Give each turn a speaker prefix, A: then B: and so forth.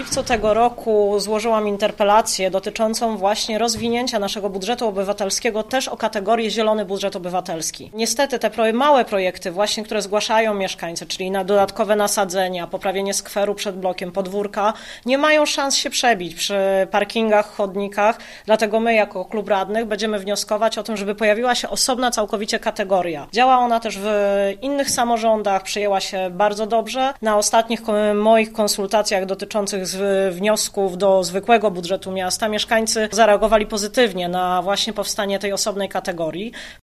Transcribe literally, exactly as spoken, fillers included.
A: marcu tego roku złożyłam interpelację dotyczącą właśnie rozwinięcia naszego budżetu obywatelskiego też o kategorię zielony budżet obywatelski. Niestety te pro- małe projekty właśnie, które zgłaszają mieszkańcy, czyli na dodatkowe nasadzenia, poprawienie skweru przed blokiem, podwórka, nie mają szans się przebić przy parkingach, chodnikach, dlatego my jako klub radnych będziemy wnioskować o tym, żeby pojawiła się osobna całkowicie kategoria. Działa ona też w innych samorządach, przyjęła się bardzo dobrze. Na ostatnich moich konsultacjach dotyczących wniosków do zwykłego budżetu miasta mieszkańcy zareagowali pozytywnie na właśnie powstanie tej osobnej kategorii.